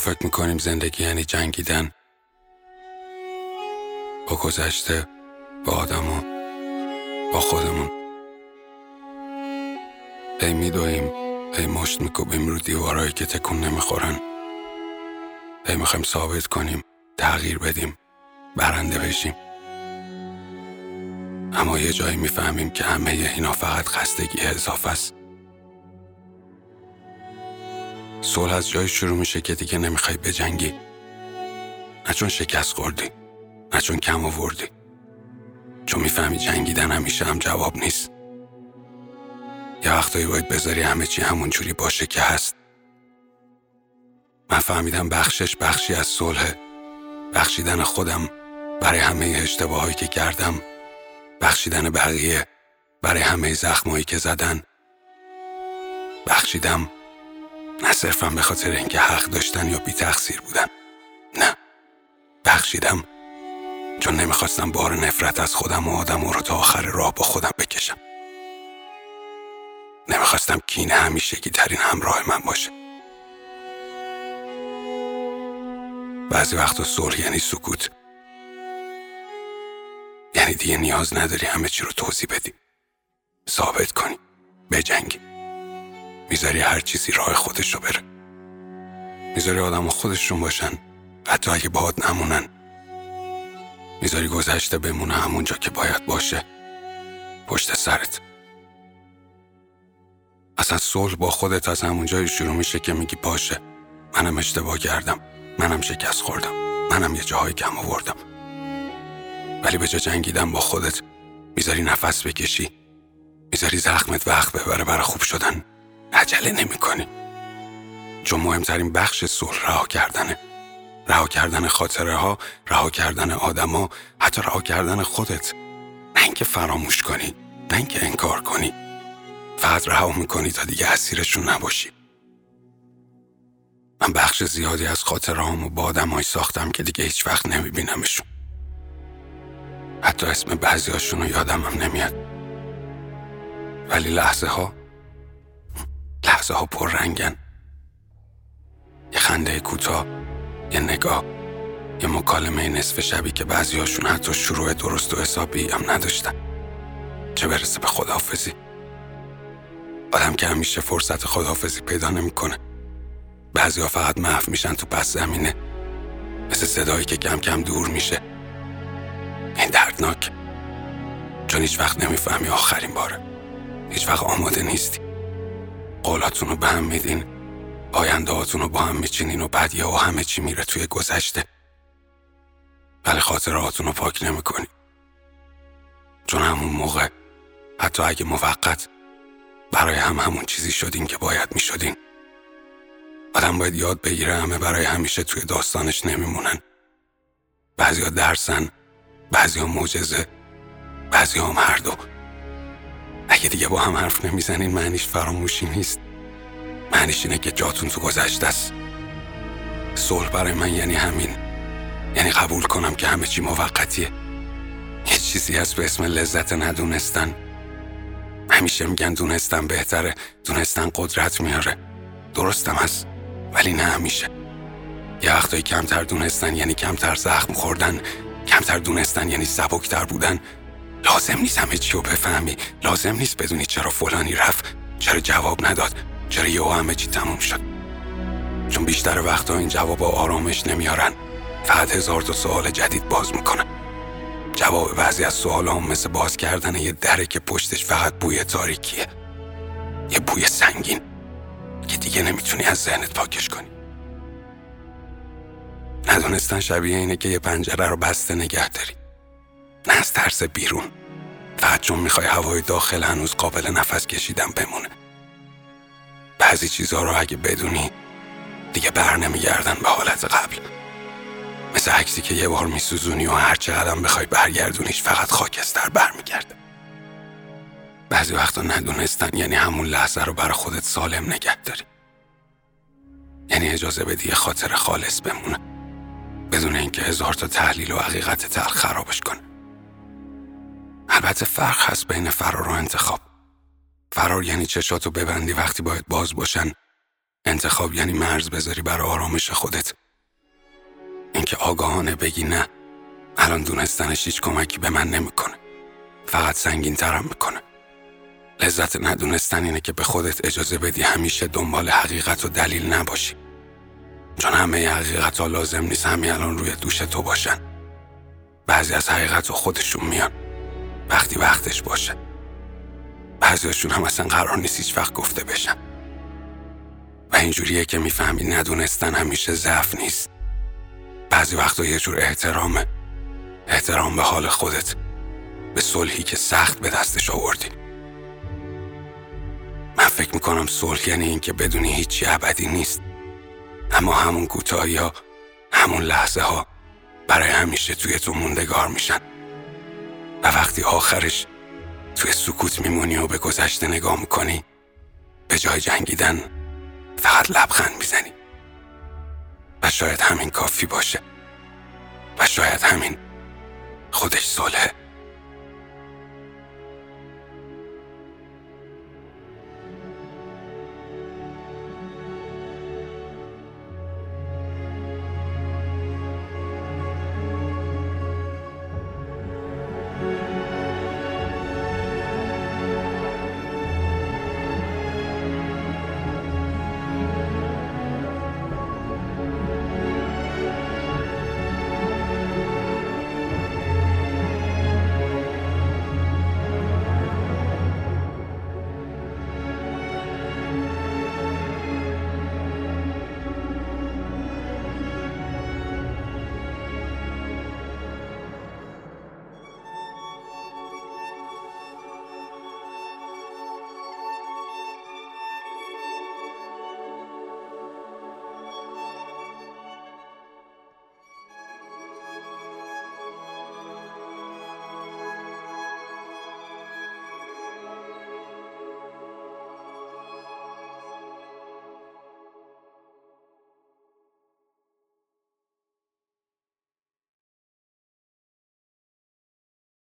فکر میکنیم زندگی یعنی جنگیدن با گذشته، با آدما، با خودمون. هی میدویم، هی مشت میکوبیم رو دیوارایی که تکون نمیخورن. هی میخوایم ثابت کنیم، تغییر بدیم، برنده بشیم. اما یه جایی میفهمیم که همه اینا فقط خستگی اضافه است. صلح از جایی شروع میشه که دیگه نمیخوای بجنگی، نه چون شکست خوردی، نه چون کم آوردی، چون میفهمی جنگیدن همیشه هم جواب نیست. یه وقتایی باید بذاری همه چی همون جوری باشه که هست. من فهمیدم بخشی از صلح، بخشیدن خودم برای همه اشتباهایی که کردم، بخشیدن بقیه برای همه زخمایی که زدن. بخشیدم نه صرفا به خاطر اینکه حق داشتن یا بی تقصیر بودن، نه، بخشیدم چون نمیخواستم بار نفرت از خودم و آدم رو تا آخر راه با خودم بکشم. نمیخواستم کینه همیشگی ترین همراه من باشه. بعضی وقتا صلح یعنی سکوت، یعنی دیگه نیاز نداری همه چی رو توضیح بدی، ثابت کنی، بجنگی. میذاری هر چیزی راه خودش رو بره. میذاری آدم خودشون باشن، حتی اگه باهات نمونن. میذاری گذشته بمونه همونجا که باید باشه، پشت سرت. اصلا صلح با خودت از همونجایی شروع میشه که میگی باشه، منم اشتباه کردم، منم شکست خوردم، منم یه جاهای کم آوردم. ولی به جا جنگیدن با خودت میذاری نفس بکشی، میذاری زخمت وقت ببره برای خوب شدن. عجله نمی کنی، چون مهمترین بخش صلح رها کردنه. رها کردن خاطره ها، رها کردن آدما، حتی رها کردن خودت. نه اینکه فراموش کنی، نه اینکه انکار کنی، فقط رها میکنی تا دیگه اسیرشون نباشی. من بخش زیادی از خاطره هامو با آدمایی ساختم که دیگه هیچ وقت نمیبینمشون. حتی اسم بعضی هاشون رو یادم هم نمیاد. ولی لحظه ها پر رنگن. یه خنده کوتاه، یه نگاه، یه مکالمه نصف شبی که بعضی هاشون حتی شروع درست و حسابی هم نداشتن، چه برسه به خداحافظی. آدم که همیشه فرصت خداحافظی پیدا نمیکنه. بعضی ها فقط محو میشن تو پس زمینه، مثل صدایی که کم کم دور میشه. این دردناک، چون هیچ وقت نمیفهمی آخرین باره. هیچ وقت آماده نیستی. قولاتون رو به هم میدین، آینده هاتون رو با هم میچینین و بعد یهو همه چی میره توی گذشته. ولی خاطراتون رو پاک نمیکنی، چون همون موقع حتی اگه موقت برای همون چیزی شدین که باید میشدین. آدم باید یاد بگیره همه برای همیشه توی داستانش نمیمونن. بعضی ها درسن، بعضی ها معجزه، بعضی ها هم هر دو. اگه دیگه با هم حرف نمیزنین معنیش فراموشی نیست، معنیش اینه که جاتون تو گذشته است. صلح برای من یعنی همین، یعنی قبول کنم که همه چی موقتیه. یه چیزی هست به اسم لذت ندونستن. همیشه میگن دونستن بهتره، دونستن قدرت میاره. درستم هست، ولی نه همیشه. یه وقتایی کمتر دونستن یعنی کمتر زخم خوردن، کمتر دونستن یعنی سبکتر بودن. لازم نیست همه چی رو بفهمی، لازم نیست بدونی چرا فلانی رفت، چرا جواب نداد، چرا یهو همه چی تموم شد. چون بیشتر وقتا این جوابا آرامش نمیارن، فقط 1000 تا سوال جدید باز میکنن. جواب بعضی از سوالا هم مثل باز کردن یه دره که پشتش فقط بوی تاریکیه، یه بوی سنگین که دیگه نمیتونی از ذهنت پاکش کنی. ندونستن شبیه اینه که یه پنجره رو بسته نگه داری، نه از ترس بیرون، فقط چون میخوای هوای داخل هنوز قابل نفس کشیدن بمونه. بعضی چیزها رو اگه بدونی دیگه بر نمیگردن به حالت قبل، مثل عکسی که یه بار میسوزونی و هر چقدر بخوای برگردونیش فقط خاکستر برمیگرده. بعضی وقتا ندونستن یعنی همون لحظه رو برای خودت سالم نگه داری، یعنی اجازه بدی یه خاطر خالص بمونه بدون اینکه 1000 تا تحلیل و حقیقت تلخ خرابش کنه. البته فرق هست بین فرار و انتخاب. فرار یعنی چشاتو ببندی وقتی باید باز باشن، انتخاب یعنی مرز بذاری برای آرامش خودت. اینکه آگاهانه بگی نه، الان دونستنش هیچ کمکی به من نمیکنه، فقط سنگین ترم میکنه. لذت ندونستن اینه که به خودت اجازه بدی همیشه دنبال حقیقت و دلیل نباشی، چون همه حقیقت ها لازم نیست همین الان روی دوش تو باشن. بعضی از حقیقت ها خودشون میان وقتی وقتش باشه، بعضیاشون هم اصلا قرار نیست هیچ وقت گفته بشن. و اینجوریه که میفهمی ندونستن همیشه ضعف نیست، بعضی وقتا یه جور احترامه، احترام به حال خودت، به صلحی که سخت به دستش آوردی. من فکر میکنم صلح یعنی این که بدونی هیچی ابدی نیست، اما همون کوتاهی ها، همون لحظه ها برای همیشه توی تو موندگار میشن. و وقتی آخرش توی سکوت میمونی و به گذشته نگاه میکنی، به جای جنگیدن فقط لبخند میزنی. و شاید همین کافی باشه، و شاید همین خودش صلحه.